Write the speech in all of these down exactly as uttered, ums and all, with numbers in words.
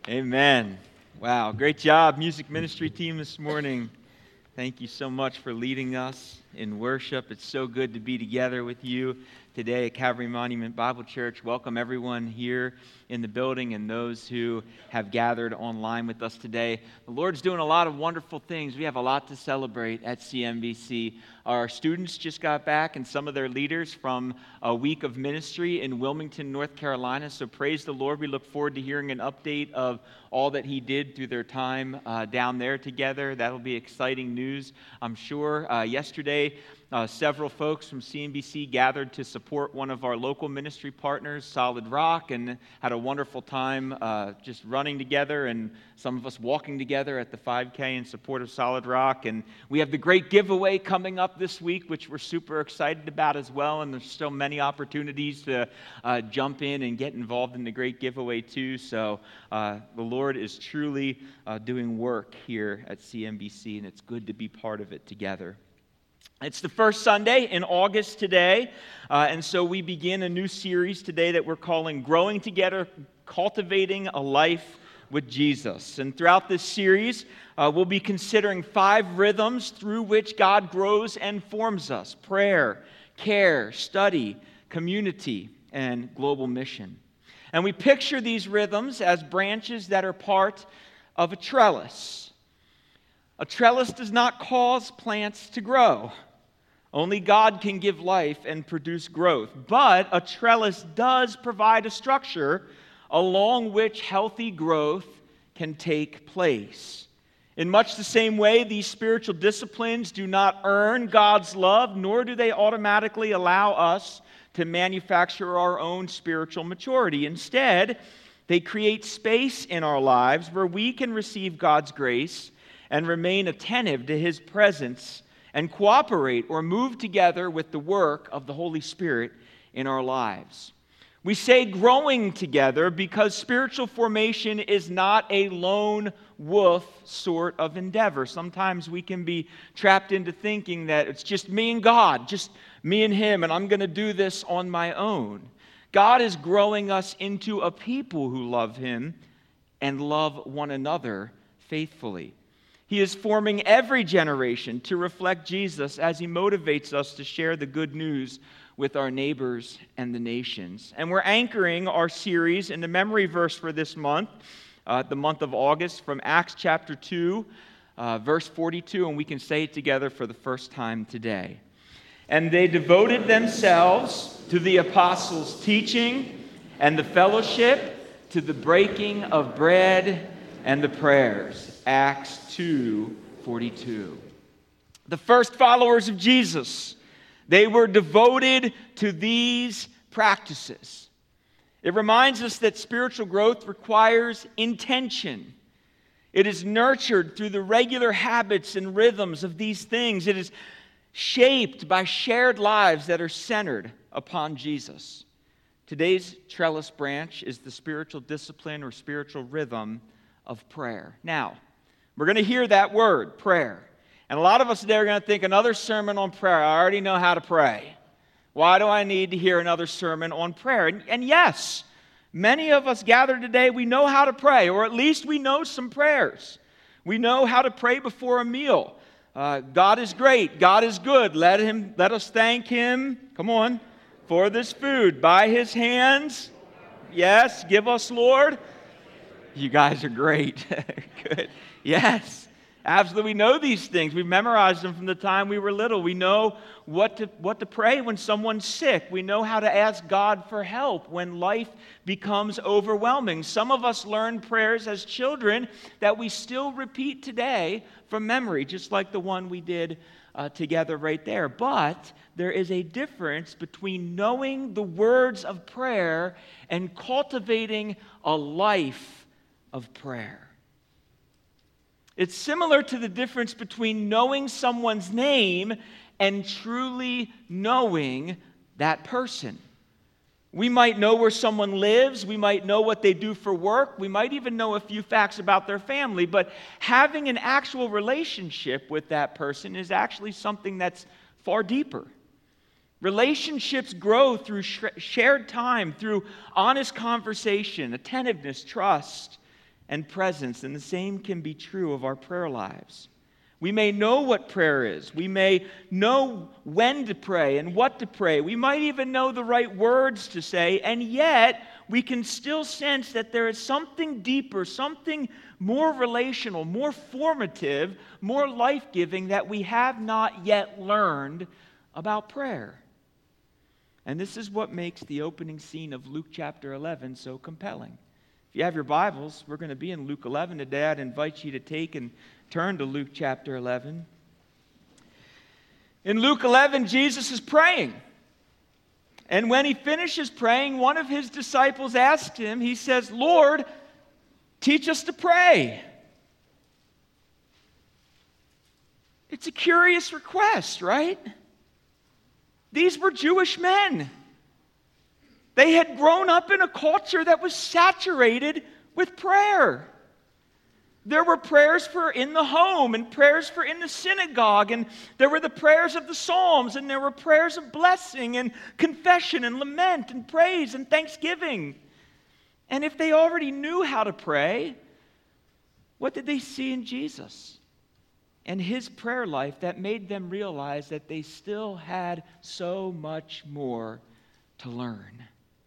Amen. Wow, great job, music ministry team this morning. Thank you so much for leading us in worship. It's so good to be together with you today at Calvary Monument Bible Church. Welcome everyone here in the building and those who have gathered online with us today. The Lord's doing a lot of wonderful things. We have a lot to celebrate at C M B C. Our students just got back and some of their leaders from a week of ministry in Wilmington, North Carolina. So praise the Lord. We look forward to hearing an update of all that He did through their time uh, down there together. That'll be exciting news, I'm sure. Uh, yesterday, Uh, several folks from C M B C gathered to support one of our local ministry partners, Solid Rock, and had a wonderful time uh, just running together, and some of us walking together at the five K in support of Solid Rock. And we have the great giveaway coming up this week, which we're super excited about as well, and there's still many opportunities to uh, jump in and get involved in the great giveaway too. So uh, the Lord is truly uh, doing work here at C M B C, and it's good to be part of it together. It's the first Sunday in August today, uh, and so we begin a new series today that we're calling Growing Together, Cultivating a Life with Jesus. And throughout this series, uh, we'll be considering five rhythms through which God grows and forms us: prayer, care, study, community, and global mission. And we picture these rhythms as branches that are part of a trellis. A trellis does not cause plants to grow. Only God can give life and produce growth. But a trellis does provide a structure along which healthy growth can take place. In much the same way, these spiritual disciplines do not earn God's love, nor do they automatically allow us to manufacture our own spiritual maturity. Instead, they create space in our lives where we can receive God's grace and remain attentive to His presence and cooperate or move together with the work of the Holy Spirit in our lives. We say growing together because spiritual formation is not a lone wolf sort of endeavor. Sometimes we can be trapped into thinking that it's just me and God, just me and Him, and I'm going to do this on my own. God is growing us into a people who love Him and love one another faithfully. He is forming every generation to reflect Jesus as He motivates us to share the good news with our neighbors and the nations. And we're anchoring our series in the memory verse for this month, uh, the month of August, from Acts chapter two, uh, verse forty-two, and we can say it together for the first time today. And they devoted themselves to the apostles' teaching and the fellowship, to the breaking of bread and the prayers. Acts two forty-two. The first followers of Jesus, they were devoted to these practices. It reminds us that spiritual growth requires intention. It is nurtured through the regular habits and rhythms of these things. It is shaped by shared lives that are centered upon Jesus. Today's trellis branch is the spiritual discipline or spiritual rhythm of prayer. Now, we're going to hear that word, prayer. And a lot of us today are going to think, another sermon on prayer. I already know how to pray. Why do I need to hear another sermon on prayer? And, and yes, many of us gathered today, we know how to pray, or at least we know some prayers. We know how to pray before a meal. Uh, God is great. God is good. Let him, let us thank Him, come on, for this food. By His hands, yes, give us, Lord. You guys are great. Good. Yes, absolutely. We know these things. We've memorized them from the time we were little. We know what to, what to pray when someone's sick. We know how to ask God for help when life becomes overwhelming. Some of us learn prayers as children that we still repeat today from memory, just like the one we did uh, together right there. But there is a difference between knowing the words of prayer and cultivating a life of prayer. It's similar to the difference between knowing someone's name and truly knowing that person. We might know where someone lives, we might know what they do for work, we might even know a few facts about their family, but having an actual relationship with that person is actually something that's far deeper. Relationships grow through sh- shared time, through honest conversation, attentiveness, trust, and presence, and the same can be true of our prayer lives. We may know what prayer is. We may know when to pray and what to pray. We might even know the right words to say, and yet we can still sense that there is something deeper, something more relational, more formative, more life-giving that we have not yet learned about prayer. And this is what makes the opening scene of Luke chapter eleven so compelling. If you have your Bibles, we're going to be in Luke eleven today. I'd invite you to take and turn to Luke chapter eleven. In Luke eleven, Jesus is praying. And when he finishes praying, one of his disciples asks him, he says, "Lord, teach us to pray." It's a curious request, right? These were Jewish men. They had grown up in a culture that was saturated with prayer. There were prayers for in the home and prayers for in the synagogue, and there were the prayers of the Psalms, and there were prayers of blessing and confession and lament and praise and thanksgiving. And if they already knew how to pray, what did they see in Jesus and his prayer life that made them realize that they still had so much more to learn?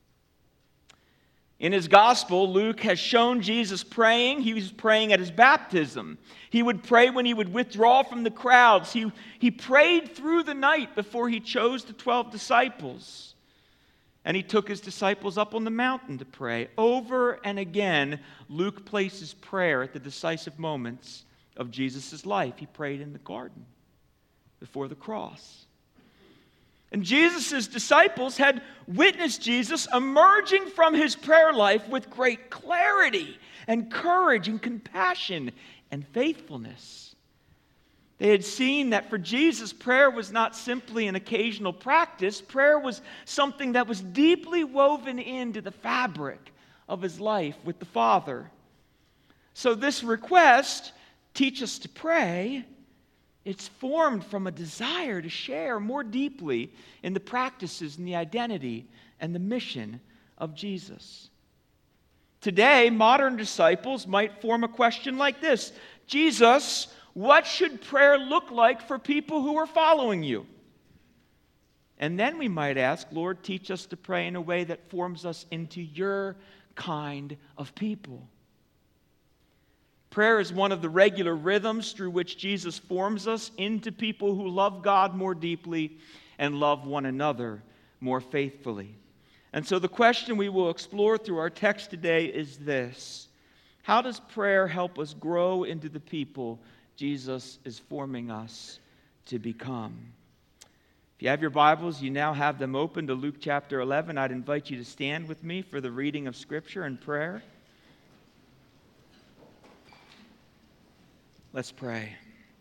In his gospel, Luke has shown Jesus praying. He was praying at his baptism. He would pray when he would withdraw from the crowds. He, he prayed through the night before he chose the twelve disciples. And he took his disciples up on the mountain to pray. Over and again, Luke places prayer at the decisive moments of Jesus' life. He prayed in the garden before the cross. And Jesus' disciples had witnessed Jesus emerging from his prayer life with great clarity and courage and compassion and faithfulness. They had seen that for Jesus, prayer was not simply an occasional practice. Prayer was something that was deeply woven into the fabric of his life with the Father. So this request, "Teach us to pray," it's formed from a desire to share more deeply in the practices and the identity and the mission of Jesus. Today, modern disciples might form a question like this: "Jesus, what should prayer look like for people who are following you?" And then we might ask, "Lord, teach us to pray in a way that forms us into your kind of people." Prayer is one of the regular rhythms through which Jesus forms us into people who love God more deeply and love one another more faithfully. And so the question we will explore through our text today is this: how does prayer help us grow into the people Jesus is forming us to become? If you have your Bibles, you now have them open to Luke chapter eleven. I'd invite you to stand with me for the reading of Scripture and prayer. Let's pray.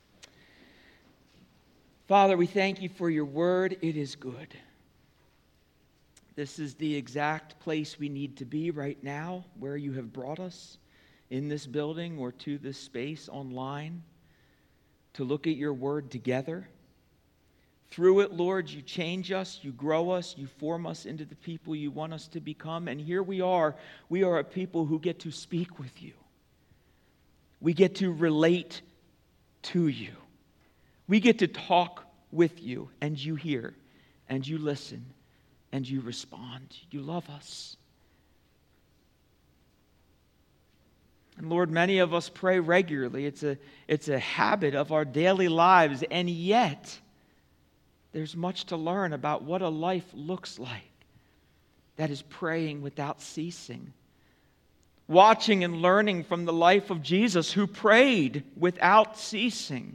Father, we thank you for your word. It is good. This is the exact place we need to be right now, where you have brought us, in this building or to this space online, to look at your word together. Through it, Lord, you change us, you grow us, you form us into the people you want us to become. And here we are. We are a people who get to speak with you. We get to relate to you. We get to talk with you, and you hear, and you listen, and you respond. You love us. And Lord, many of us pray regularly. It's a, it's a habit of our daily lives, and yet there's much to learn about what a life looks like that is praying without ceasing. Watching and learning from the life of Jesus, who prayed without ceasing.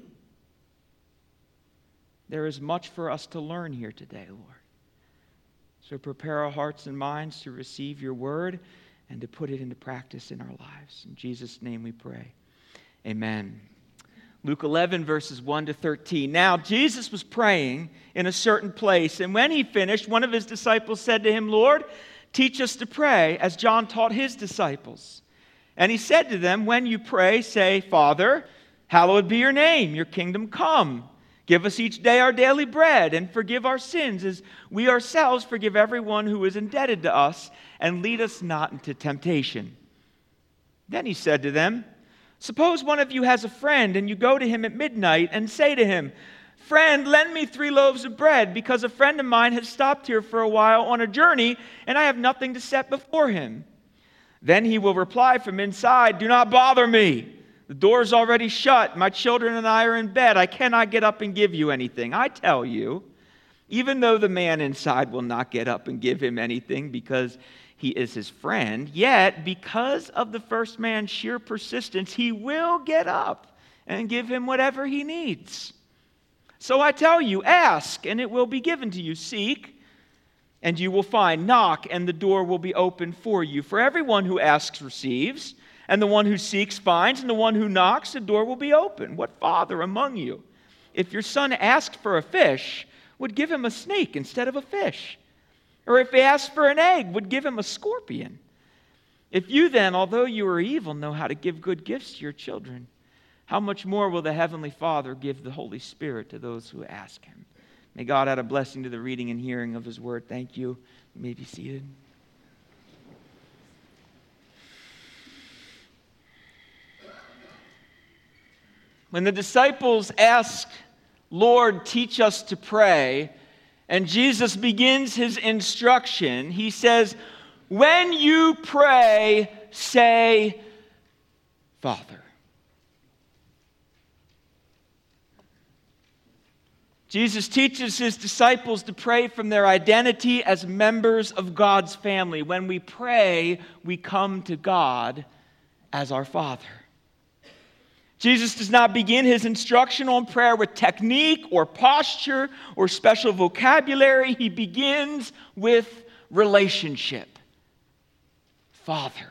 There is much for us to learn here today, Lord. So prepare our hearts and minds to receive your word and to put it into practice in our lives. In Jesus' name we pray. Amen. Luke eleven, verses one to thirteen. Now, Jesus was praying in a certain place, and when he finished, one of his disciples said to him, "Lord, teach us to pray, as John taught his disciples." And he said to them, "When you pray, say, 'Father, hallowed be your name, your kingdom come. Give us each day our daily bread, and forgive our sins, as we ourselves forgive everyone who is indebted to us, and lead us not into temptation.'" Then he said to them, suppose one of you has a friend, and you go to him at midnight and say to him, friend, lend me three loaves of bread, because a friend of mine has stopped here for a while on a journey, and I have nothing to set before him. Then he will reply from inside, do not bother me. The door's already shut. My children and I are in bed. I cannot get up and give you anything. I tell you, even though the man inside will not get up and give him anything because he is his friend, yet because of the first man's sheer persistence, he will get up and give him whatever he needs. So I tell you, ask, and it will be given to you. Seek, and you will find. Knock, and the door will be opened for you. For everyone who asks receives, and the one who seeks finds, and the one who knocks, the door will be open. What father among you, if your son asked for a fish, would give him a snake instead of a fish? Or if he asked for an egg, would give him a scorpion? If you then, although you are evil, know how to give good gifts to your children, how much more will the Heavenly Father give the Holy Spirit to those who ask him? May God add a blessing to the reading and hearing of his word. Thank you. You may be seated. When the disciples ask, Lord, teach us to pray, and Jesus begins his instruction, he says, when you pray, say, Father. Jesus teaches his disciples to pray from their identity as members of God's family. When we pray, we come to God as our Father. Jesus does not begin his instruction on prayer with technique or posture or special vocabulary. He begins with relationship. Father.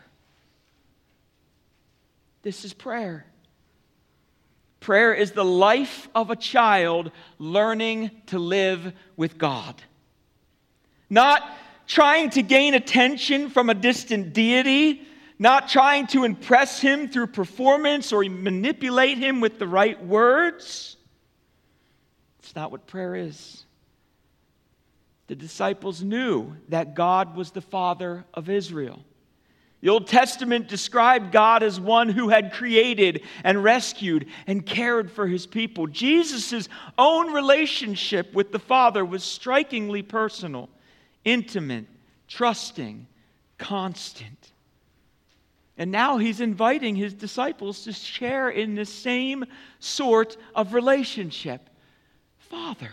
This is prayer. Prayer is the life of a child learning to live with God. Not trying to gain attention from a distant deity, not trying to impress him through performance or manipulate him with the right words. It's not what prayer is. The disciples knew that God was the Father of Israel. The Old Testament described God as one who had created and rescued and cared for his people. Jesus' own relationship with the Father was strikingly personal, intimate, trusting, constant. And now he's inviting his disciples to share in the same sort of relationship. Father.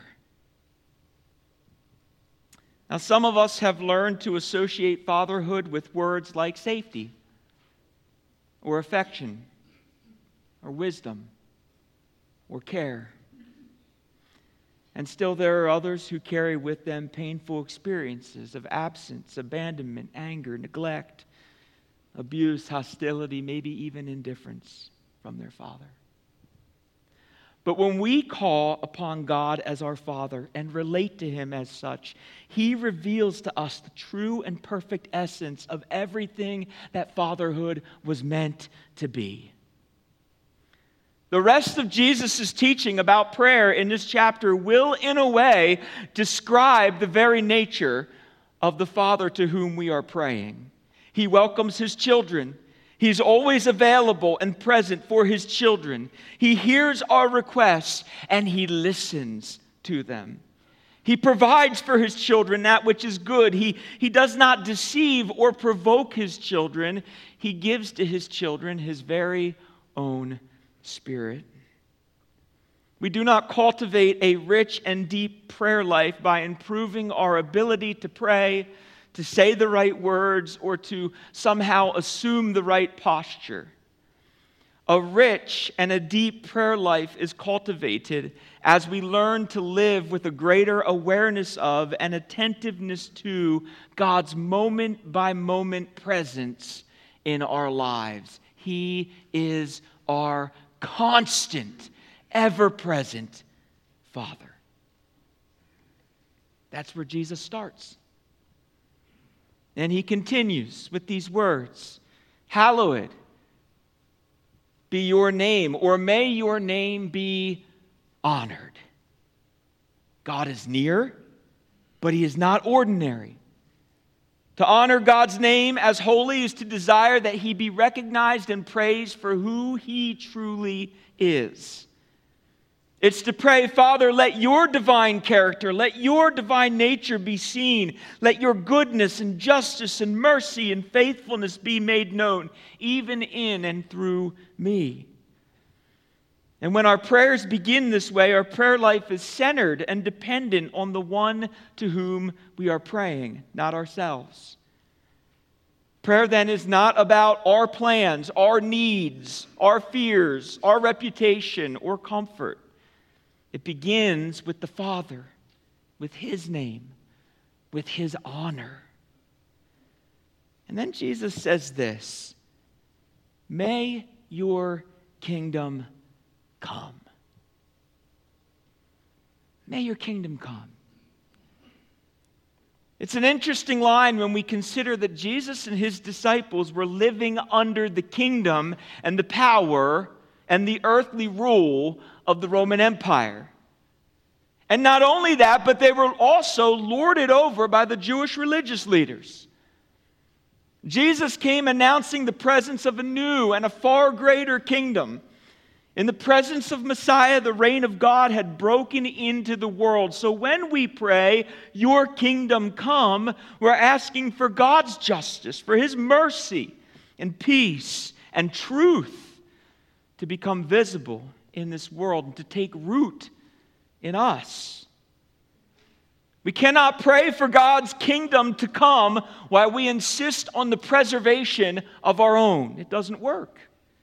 Now, some of us have learned to associate fatherhood with words like safety, or affection, or wisdom, or care. And still there are others who carry with them painful experiences of absence, abandonment, anger, neglect, abuse, hostility, maybe even indifference from their father. But when we call upon God as our Father and relate to him as such, he reveals to us the true and perfect essence of everything that fatherhood was meant to be. The rest of Jesus' teaching about prayer in this chapter will, in a way, describe the very nature of the Father to whom we are praying. He welcomes his children. He's always available and present for his children. He hears our requests and he listens to them. He provides for his children that which is good. He, he does not deceive or provoke his children. He gives to his children his very own Spirit. We do not cultivate a rich and deep prayer life by improving our ability to pray, to say the right words, or to somehow assume the right posture. A rich and a deep prayer life is cultivated as we learn to live with a greater awareness of and attentiveness to God's moment-by-moment presence in our lives. He is our constant, ever-present Father. That's where Jesus starts. And he continues with these words, hallowed be your name, or may your name be honored. God is near, but he is not ordinary. To honor God's name as holy is to desire that He be recognized and praised for who He truly is. It's to pray, Father, let your divine character, let your divine nature be seen. Let your goodness and justice and mercy and faithfulness be made known, even in and through me. And when our prayers begin this way, our prayer life is centered and dependent on the one to whom we are praying, not ourselves. Prayer then is not about our plans, our needs, our fears, our reputation, or comfort. It begins with the Father, with His name, with His honor. And then Jesus says this, may your kingdom come. May your kingdom come. It's an interesting line when we consider that Jesus and His disciples were living under the kingdom and the power and the earthly rule of the Roman Empire. And not only that, but they were also lorded over by the Jewish religious leaders. Jesus came announcing the presence of a new and a far greater kingdom. In the presence of Messiah, the reign of God had broken into the world. So when we pray, your kingdom come, we're asking for God's justice, for His mercy and peace and truth to become visible in this world and to take root in us. We cannot pray for God's kingdom to come while we insist on the preservation of our own. It doesn't work.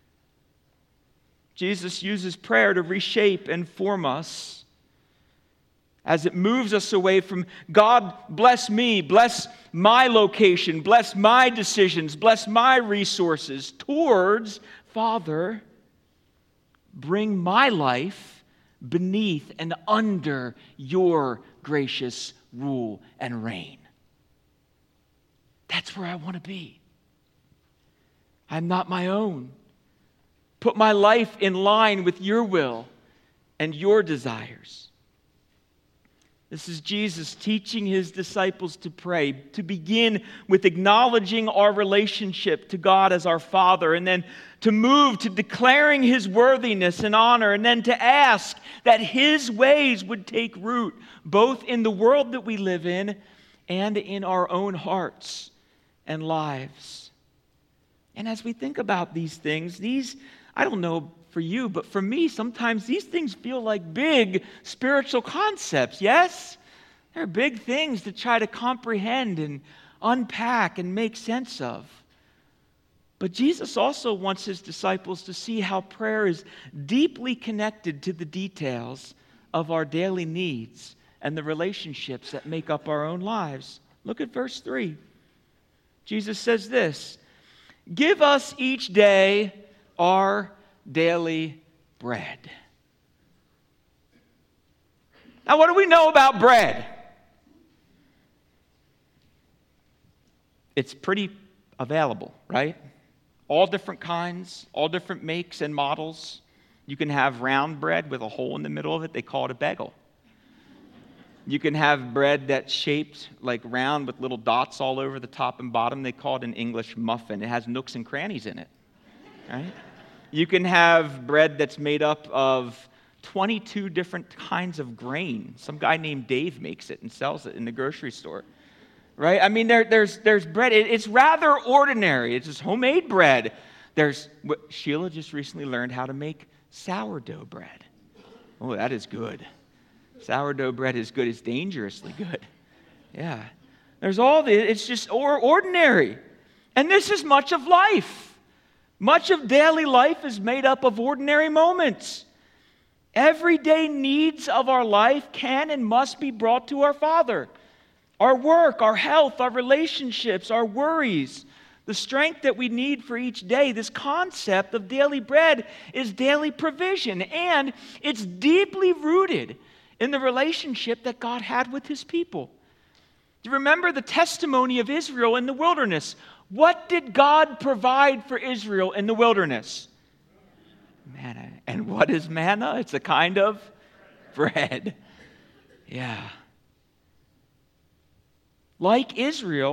Jesus uses prayer to reshape and form us as it moves us away from God, bless me, bless my location, bless my decisions, bless my resources, towards, Father, bring my life beneath and under your gracious rule and reign. That's where I want to be. I'm not my own. Put my life in line with your will and your desires. This is Jesus teaching His disciples to pray, to begin with acknowledging our relationship to God as our Father, and then to move to declaring His worthiness and honor, and then to ask that His ways would take root, both in the world that we live in and in our own hearts and lives. And as we think about these things, these, I don't know for you, but for me, sometimes these things feel like big spiritual concepts, yes? They're big things to try to comprehend and unpack and make sense of. But Jesus also wants His disciples to see how prayer is deeply connected to the details of our daily needs and the relationships that make up our own lives. Look at verse three. Jesus says this, give us each day our daily bread. Now, what do we know about bread? It's pretty available, right? All different kinds, all different makes and models. You can have round bread with a hole in the middle of it. They call it a bagel. You can have bread that's shaped like round with little dots all over the top and bottom. They call it an English muffin. It has nooks and crannies in it, right? You can have bread that's made up of twenty-two different kinds of grain. Some guy named Dave makes it and sells it in the grocery store, right? I mean, there, there's, there's bread. It, it's rather ordinary. It's just homemade bread. There's Sheila just recently learned how to make sourdough bread. Oh, that is good. Sourdough bread is good. It's dangerously good. Yeah. There's all the, it's just or, ordinary. And this is much of life. Much of daily life is made up of ordinary moments. Everyday needs of our life can and must be brought to our Father. Our work, our health, our relationships, our worries, the strength that we need for each day. This concept of daily bread is daily provision, and it's deeply rooted in the relationship that God had with His people. Do you remember the testimony of Israel in the wilderness? What did God provide for Israel in the wilderness? Manna. And what is manna? It's a kind of bread. Yeah. Like Israel,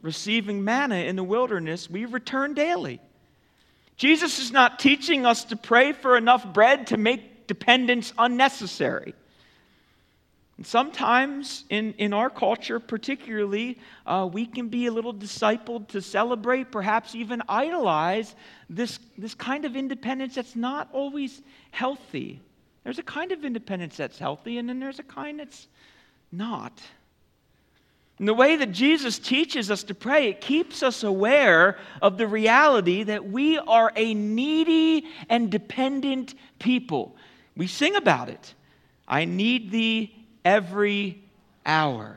receiving manna in the wilderness, we return daily. Jesus is not teaching us to pray for enough bread to make dependence unnecessary. And sometimes in, in our culture particularly, uh, we can be a little discipled to celebrate, perhaps even idolize this, this kind of independence that's not always healthy. There's a kind of independence that's healthy, and then there's a kind that's not. And the way that Jesus teaches us to pray, it keeps us aware of the reality that we are a needy and dependent people. We sing about it. I need thee every hour.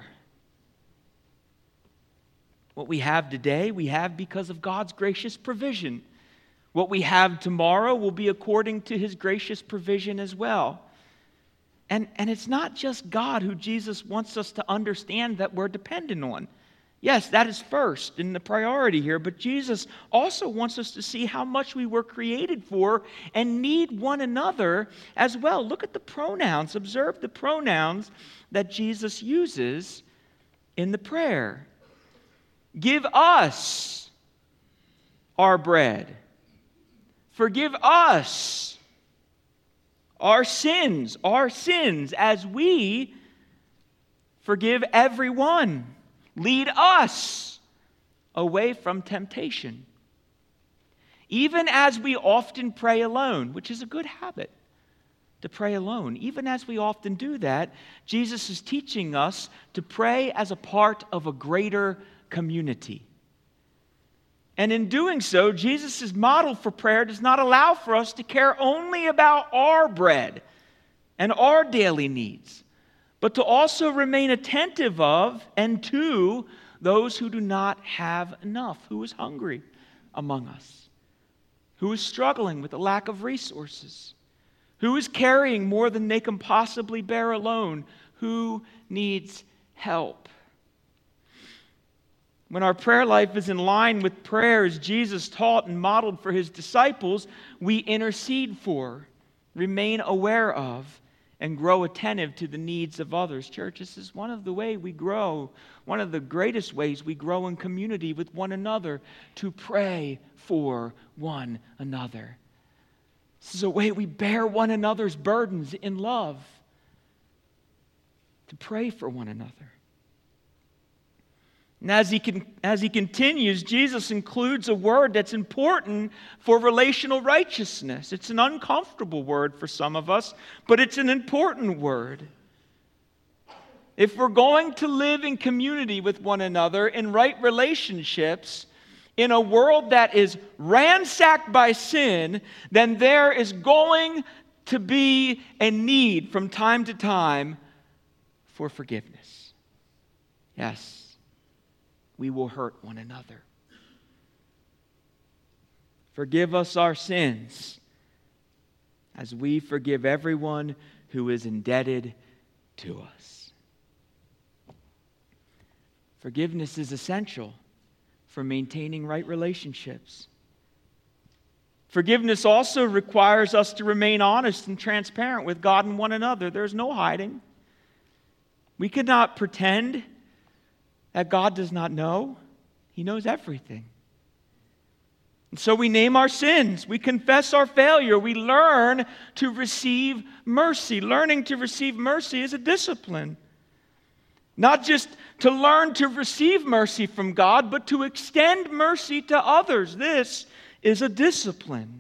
What we have today, we have because of God's gracious provision. What we have tomorrow will be according to His gracious provision as well. And, and it's not just God who Jesus wants us to understand that we're dependent on. Yes, that is first in the priority here, but Jesus also wants us to see how much we were created for and need one another as well. Look at the pronouns. Observe the pronouns that Jesus uses in the prayer. Give us our bread. Forgive us our sins, our sins, as we forgive everyone. Lead us away from temptation. Even as we often pray alone, which is a good habit to pray alone, even as we often do that, Jesus is teaching us to pray as a part of a greater community. And in doing so, Jesus' model for prayer does not allow for us to care only about our bread and our daily needs, but to also remain attentive of and to those who do not have enough, who is hungry among us, who is struggling with a lack of resources, who is carrying more than they can possibly bear alone, who needs help. When our prayer life is in line with prayers Jesus taught and modeled for His disciples, we intercede for, remain aware of, and grow attentive to the needs of others. Church, this is one of the ways we grow, one of the greatest ways we grow in community with one another, to pray for one another. This is a way we bear one another's burdens in love, to pray for one another. And as he, can, as he continues, Jesus includes a word that's important for relational righteousness. It's an uncomfortable word for some of us, but it's an important word. If we're going to live in community with one another, in right relationships, in a world that is ransacked by sin, then there is going to be a need from time to time for forgiveness. Yes. We will hurt one another. Forgive us our sins as we forgive everyone who is indebted to us. Forgiveness is essential for maintaining right relationships. Forgiveness also requires us to remain honest and transparent with God and one another. There's no hiding. We cannot pretend that God does not know. He knows everything. And so we name our sins. We confess our failure. We learn to receive mercy. Learning to receive mercy is a discipline. Not just to learn to receive mercy from God, but to extend mercy to others. This is a discipline.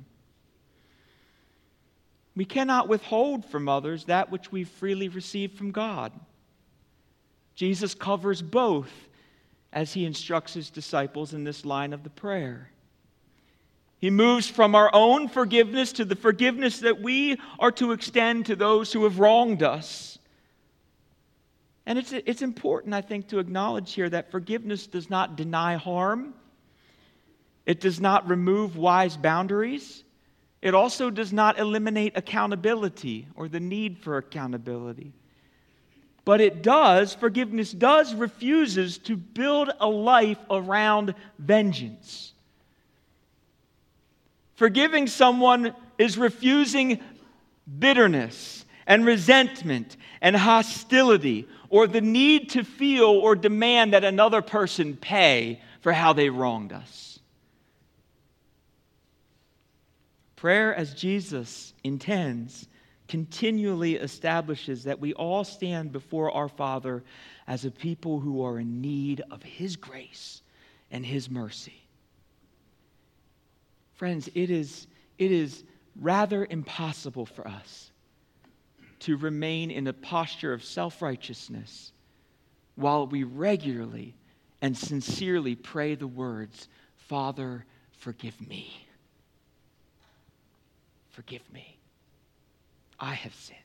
We cannot withhold from others that which we've freely received from God. Jesus covers both as He instructs His disciples in this line of the prayer. He moves from our own forgiveness to the forgiveness that we are to extend to those who have wronged us. And it's, it's important, I think, to acknowledge here that forgiveness does not deny harm. It does not remove wise boundaries. It also does not eliminate accountability or the need for accountability. But it does, forgiveness does, refuses to build a life around vengeance. Forgiving someone is refusing bitterness and resentment and hostility or the need to feel or demand that another person pay for how they wronged us. Prayer, as Jesus intends, continually establishes that we all stand before our Father as a people who are in need of His grace and His mercy. Friends, it is, it is rather impossible for us to remain in a posture of self-righteousness while we regularly and sincerely pray the words, Father, forgive me. Forgive me. I have sinned.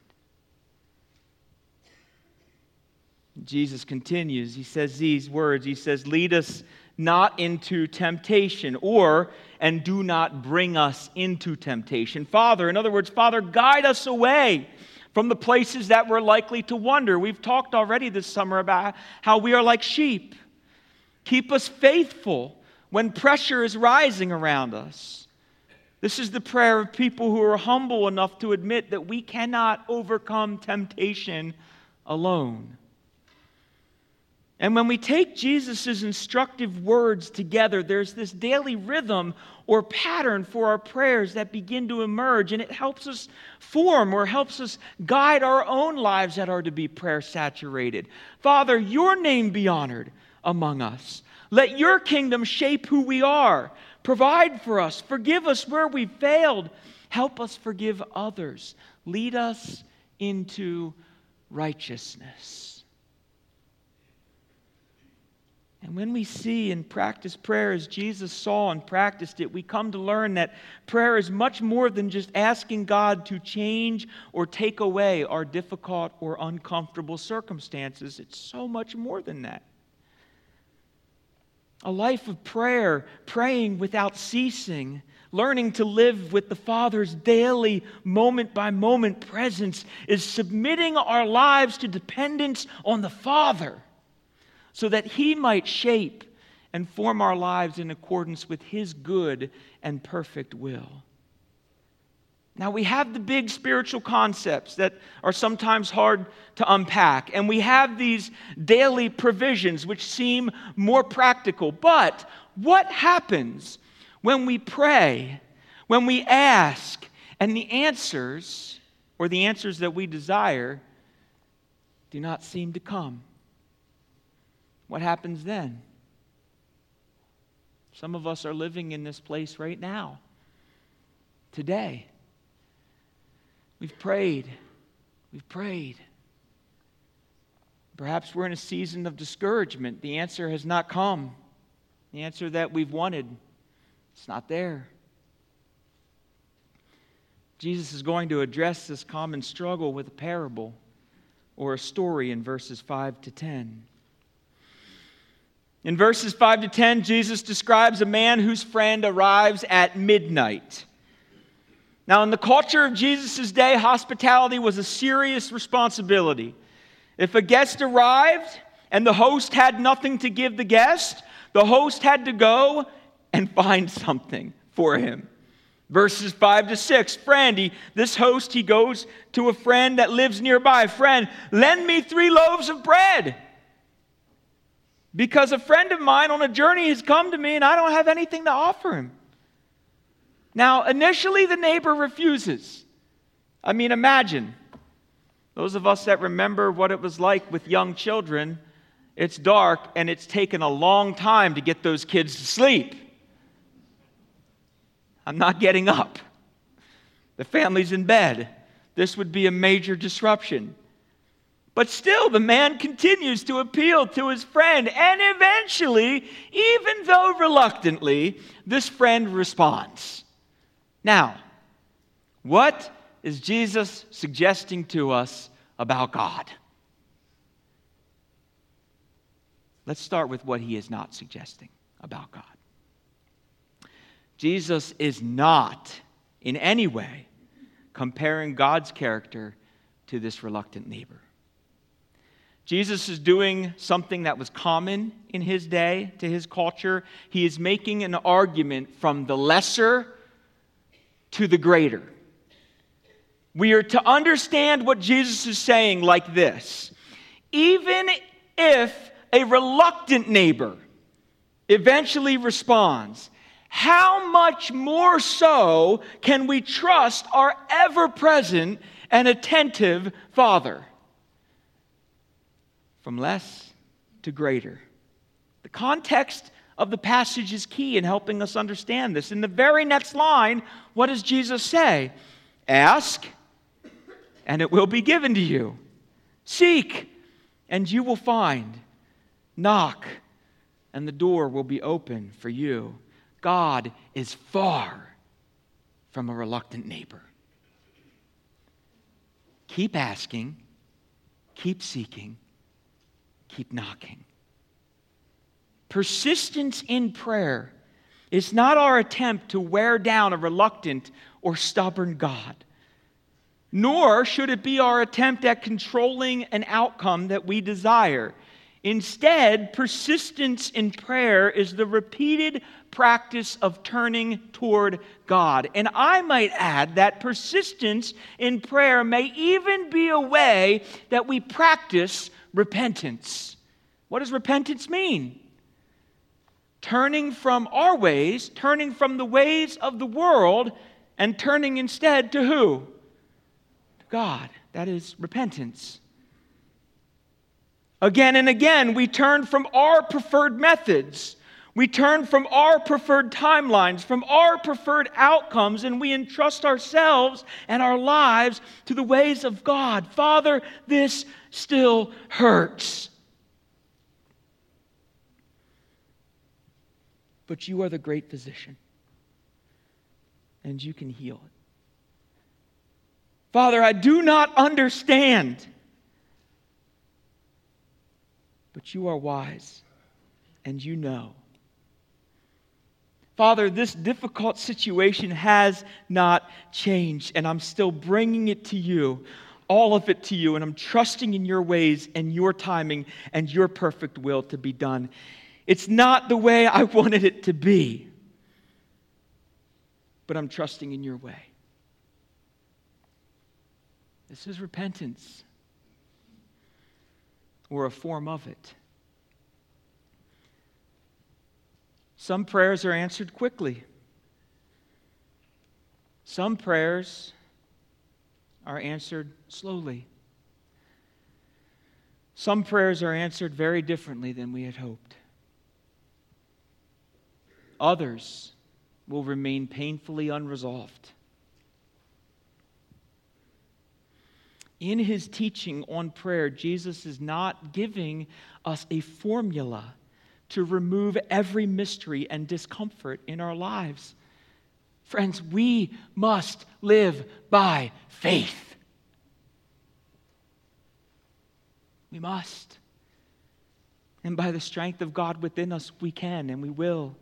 Jesus continues. He says these words. He says, lead us not into temptation, or, and do not bring us into temptation. Father, in other words, Father, guide us away from the places that we're likely to wander. We've talked already this summer about how we are like sheep. Keep us faithful when pressure is rising around us. This is the prayer of people who are humble enough to admit that we cannot overcome temptation alone. And when we take Jesus' instructive words together, there's this daily rhythm or pattern for our prayers that begin to emerge, and it helps us form or helps us guide our own lives that are to be prayer-saturated. Father, your name be honored among us. Let your kingdom shape who we are. Provide for us. Forgive us where we've failed. Help us forgive others. Lead us into righteousness. And when we see and practice prayer as Jesus saw and practiced it, we come to learn that prayer is much more than just asking God to change or take away our difficult or uncomfortable circumstances. It's so much more than that. A life of prayer, praying without ceasing, learning to live with the Father's daily, moment-by-moment presence, is submitting our lives to dependence on the Father, so that He might shape and form our lives in accordance with His good and perfect will. Now, we have the big spiritual concepts that are sometimes hard to unpack, and we have these daily provisions which seem more practical. But what happens when we pray, when we ask, and the answers, or the answers that we desire, do not seem to come? What happens then? Some of us are living in this place right now, today. We've prayed. We've prayed. Perhaps we're in a season of discouragement. The answer has not come. The answer that we've wanted, it's not there. Jesus is going to address this common struggle with a parable or a story in verses five to ten. In verses five to ten, Jesus describes a man whose friend arrives at midnight. Now, in the culture of Jesus' day, hospitality was a serious responsibility. If a guest arrived and the host had nothing to give the guest, the host had to go and find something for him. Verses five to six, friend, he, this host, he goes to a friend that lives nearby. Friend, lend me three loaves of bread, because a friend of mine on a journey has come to me and I don't have anything to offer him. Now, initially the neighbor refuses. I mean, imagine. Those of us that remember what it was like with young children, it's dark and it's taken a long time to get those kids to sleep. I'm not getting up. The family's in bed. This would be a major disruption. But still, the man continues to appeal to his friend, and eventually, even though reluctantly, this friend responds. Now, what is Jesus suggesting to us about God? Let's start with what he is not suggesting about God. Jesus is not in any way comparing God's character to this reluctant neighbor. Jesus is doing something that was common in his day, to his culture. He is making an argument from the lesser to the greater. We are to understand what Jesus is saying like this. Even if a reluctant neighbor eventually responds, how much more so can we trust our ever-present and attentive Father? From less to greater. The context of the passage is key in helping us understand this. In the very next line, what does Jesus say? Ask, and it will be given to you. Seek, and you will find. Knock, and the door will be open for you. God is far from a reluctant neighbor. Keep asking, keep seeking, keep knocking. Persistence in prayer is not our attempt to wear down a reluctant or stubborn God, nor should it be our attempt at controlling an outcome that we desire. Instead, persistence in prayer is the repeated practice of turning toward God. And I might add that persistence in prayer may even be a way that we practice repentance. What does repentance mean? Turning from our ways, turning from the ways of the world, and turning instead to who? To God. That is repentance. Again and again, we turn from our preferred methods. We turn from our preferred timelines, from our preferred outcomes, and we entrust ourselves and our lives to the ways of God. Father, this still hurts. But you are the great physician, and you can heal it. Father, I do not understand, but you are wise, and you know. Father, this difficult situation has not changed, and I'm still bringing it to you, all of it to you, and I'm trusting in your ways and your timing and your perfect will to be done. It's not the way I wanted it to be, but I'm trusting in your way. This is repentance, or a form of it. Some prayers are answered quickly. Some prayers are answered slowly. Some prayers are answered very differently than we had hoped. Others will remain painfully unresolved. In his teaching on prayer, Jesus is not giving us a formula to remove every mystery and discomfort in our lives. Friends, we must live by faith. We must. And by the strength of God within us, we can and we will.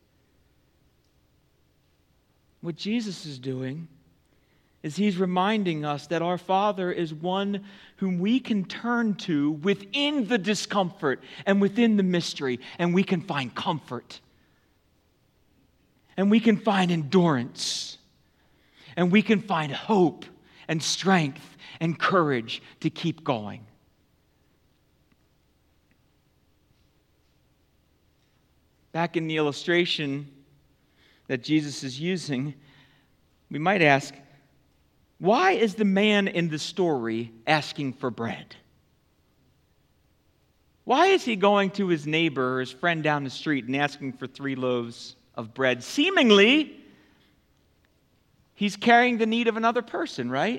What Jesus is doing is he's reminding us that our Father is one whom we can turn to within the discomfort and within the mystery, and we can find comfort. And we can find endurance. And we can find hope and strength and courage to keep going. Back in the illustration that Jesus is using, we might ask, why is the man in the story asking for bread? Why is he going to his neighbor or his friend down the street and asking for three loaves of bread? Seemingly, he's carrying the need of another person, right?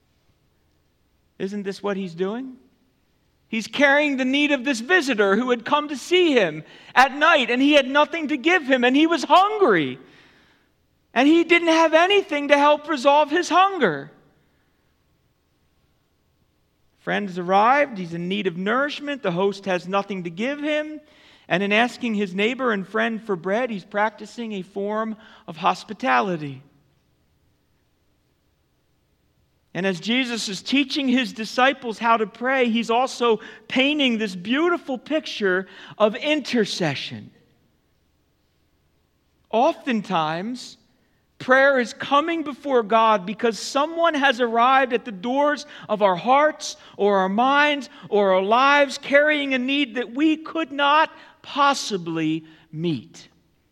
Isn't this what he's doing? He's carrying the need of this visitor who had come to see him at night, and he had nothing to give him, and he was hungry. And he didn't have anything to help resolve his hunger. Friend has arrived. He's in need of nourishment. The host has nothing to give him. And in asking his neighbor and friend for bread, he's practicing a form of hospitality. And as Jesus is teaching his disciples how to pray, he's also painting this beautiful picture of intercession. Oftentimes, prayer is coming before God because someone has arrived at the doors of our hearts or our minds or our lives carrying a need that we could not possibly meet.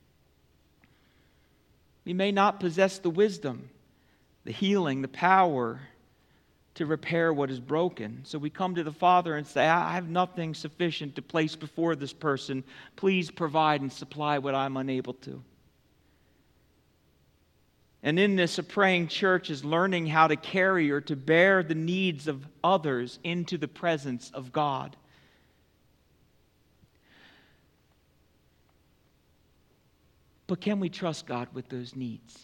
We may not possess the wisdom, the healing, the power to repair what is broken. So we come to the Father and say, I have nothing sufficient to place before this person. Please provide and supply what I'm unable to. And in this, a praying church is learning how to carry or to bear the needs of others into the presence of God. But can we trust God with those needs?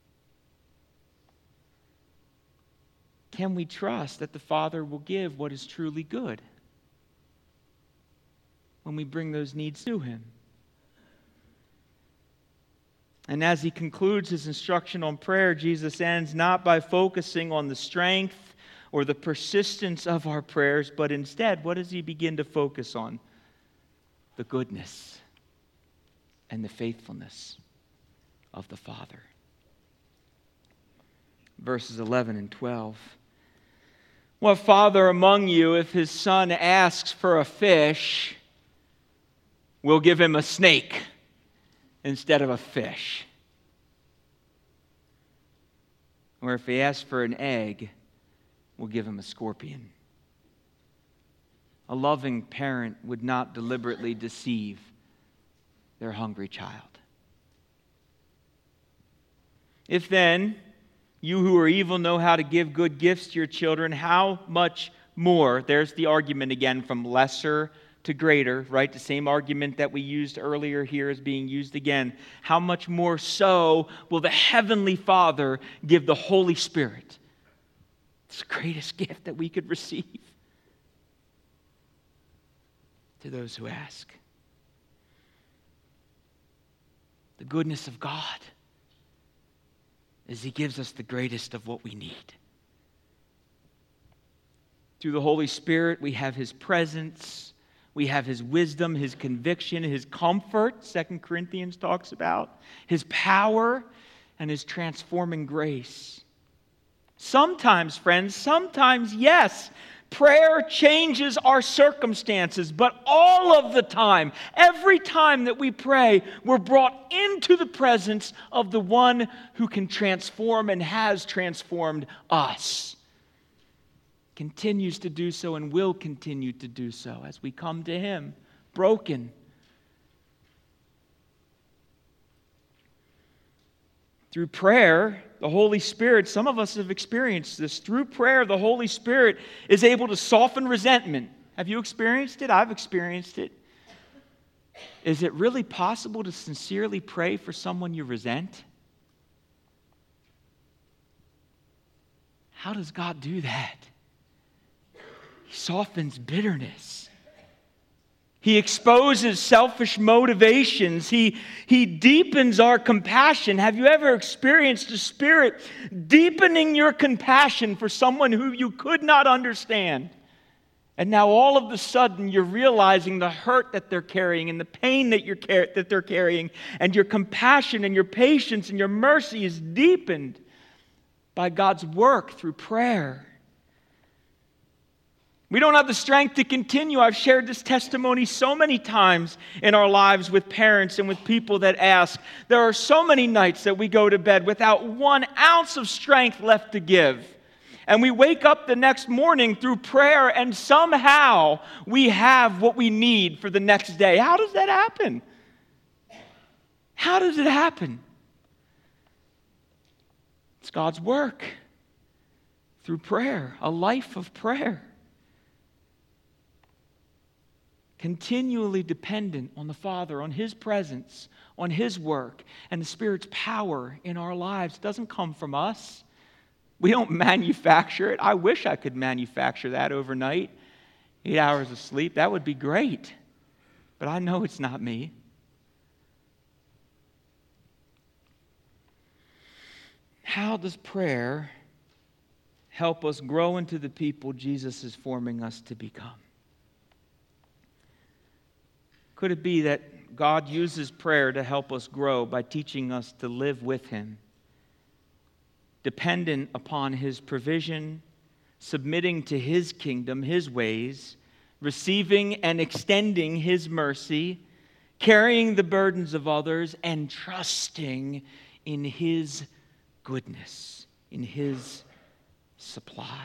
Can we trust that the Father will give what is truly good when we bring those needs to Him? And as He concludes His instruction on prayer, Jesus ends not by focusing on the strength or the persistence of our prayers, but instead, what does He begin to focus on? The goodness and the faithfulness of the Father. Verses eleven and twelve. What father among you, if his son asks for a fish, will give him a snake instead of a fish? Or if he asks for an egg, we'll give him a scorpion. A loving parent would not deliberately deceive their hungry child. If then you who are evil know how to give good gifts to your children, how much more? There's the argument again from lesser to greater, right? The same argument that we used earlier here is being used again. How much more so will the Heavenly Father give the Holy Spirit? It's the greatest gift that we could receive to those who ask. The goodness of God is He gives us the greatest of what we need. Through the Holy Spirit, we have His presence, we have His wisdom, His conviction, His comfort, Second Corinthians talks about, His power, and His transforming grace. Sometimes, friends, sometimes, yes, prayer changes our circumstances, but all of the time, every time that we pray, we're brought into the presence of the one who can transform and has transformed us. Continues to do so and will continue to do so as we come to Him, broken. Through prayer, the Holy Spirit, some of us have experienced this. Through prayer, the Holy Spirit is able to soften resentment. Have you experienced it? I've experienced it. Is it really possible to sincerely pray for someone you resent? How does God do that? He softens bitterness. He exposes selfish motivations. He, he deepens our compassion. Have you ever experienced the Spirit deepening your compassion for someone who you could not understand? And now all of a sudden you're realizing the hurt that they're carrying and the pain that, you're car- that they're carrying, and your compassion and your patience and your mercy is deepened by God's work through prayer. We don't have the strength to continue. I've shared this testimony so many times in our lives with parents and with people that ask. There are so many nights that we go to bed without one ounce of strength left to give. And we wake up the next morning through prayer and somehow we have what we need for the next day. How does that happen? How does it happen? It's God's work through prayer, a life of prayer. Continually dependent on the Father, on His presence, on His work, and the Spirit's power in our lives doesn't come from us. We don't manufacture it. I wish I could manufacture that overnight. Eight hours of sleep, that would be great. But I know it's not me. How does prayer help us grow into the people Jesus is forming us to become? Could it be that God uses prayer to help us grow by teaching us to live with Him, dependent upon His provision, submitting to His kingdom, His ways, receiving and extending His mercy, carrying the burdens of others and trusting in His goodness, in His supply.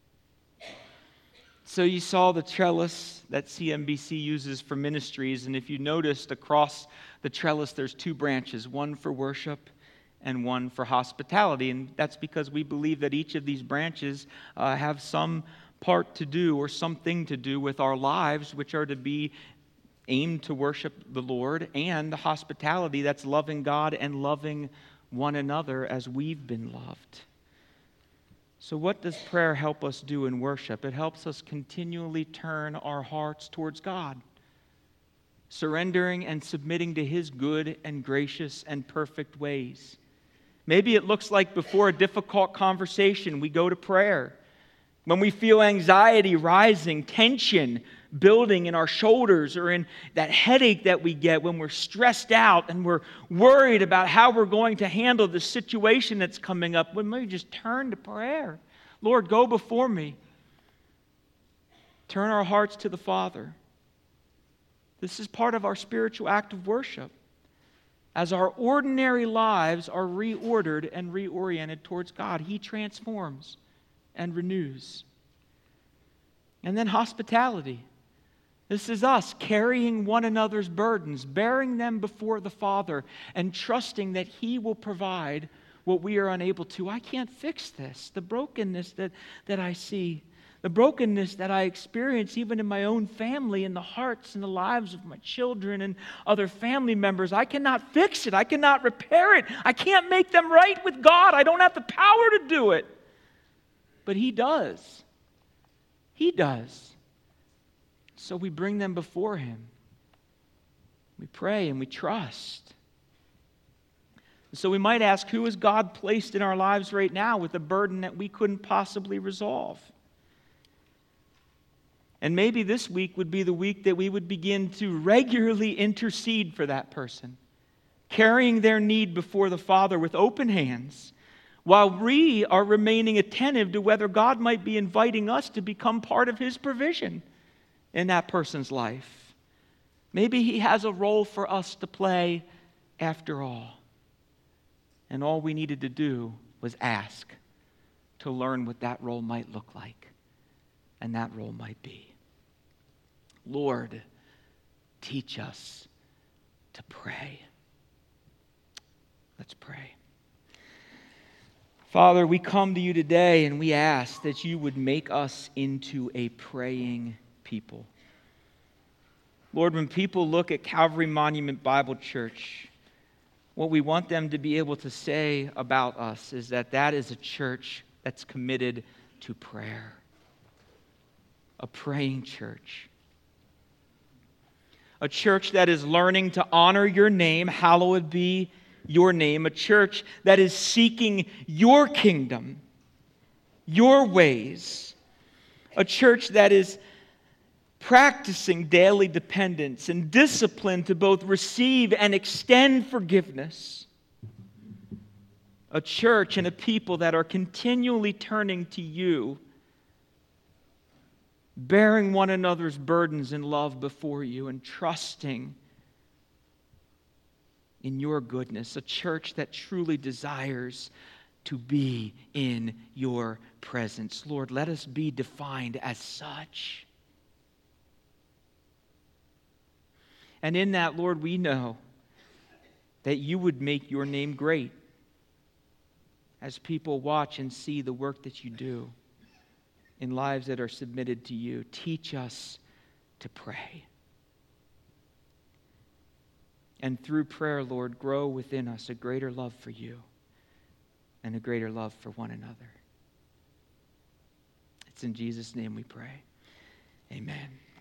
So you saw the trellis that C M B C uses for ministries, and if you noticed across the trellis there's two branches, one for worship and one for hospitality, and that's because we believe that each of these branches uh, have some part to do or something to do with our lives, which are to be aimed to worship the Lord, and the hospitality that's loving God and loving one another as we've been loved. So what does prayer help us do in worship? It helps us continually turn our hearts towards God, surrendering and submitting to His good and gracious and perfect ways. Maybe it looks like before a difficult conversation, we go to prayer. When we feel anxiety rising, tension building in our shoulders, or in that headache that we get when we're stressed out and we're worried about how we're going to handle the situation that's coming up, we may just turn to prayer. Lord, go before me. Turn our hearts to the Father. This is part of our spiritual act of worship. As our ordinary lives are reordered and reoriented towards God, He transforms and renews. And then hospitality. This is us carrying one another's burdens, bearing them before the Father, and trusting that He will provide what we are unable to. I can't fix this. The brokenness that, that I see, the brokenness that I experience even in my own family, in the hearts and the lives of my children and other family members, I cannot fix it. I cannot repair it. I can't make them right with God. I don't have the power to do it. But He does. He does. So we bring them before Him. We pray and we trust. So we might ask, who has God placed in our lives right now with a burden that we couldn't possibly resolve? And maybe this week would be the week that we would begin to regularly intercede for that person, carrying their need before the Father with open hands, while we are remaining attentive to whether God might be inviting us to become part of His provision in that person's life. Maybe He has a role for us to play after all. And all we needed to do was ask to learn what that role might look like. And that role might be, Lord, teach us to pray. Let's pray. Father, we come to You today and we ask that You would make us into a praying people. Lord, when people look at Calvary Monument Bible Church, what we want them to be able to say about us is that that is a church that's committed to prayer. A praying church. A church that is learning to honor Your name, hallowed be Your name. A church that is seeking Your kingdom, Your ways. A church that is practicing daily dependence and discipline to both receive and extend forgiveness. A church and a people that are continually turning to You, bearing one another's burdens in love before You, and trusting in Your goodness. A church that truly desires to be in Your presence. Lord, let us be defined as such. And in that, Lord, we know that You would make Your name great as people watch and see the work that You do in lives that are submitted to You. Teach us to pray. And through prayer, Lord, grow within us a greater love for You and a greater love for one another. It's in Jesus' name we pray. Amen.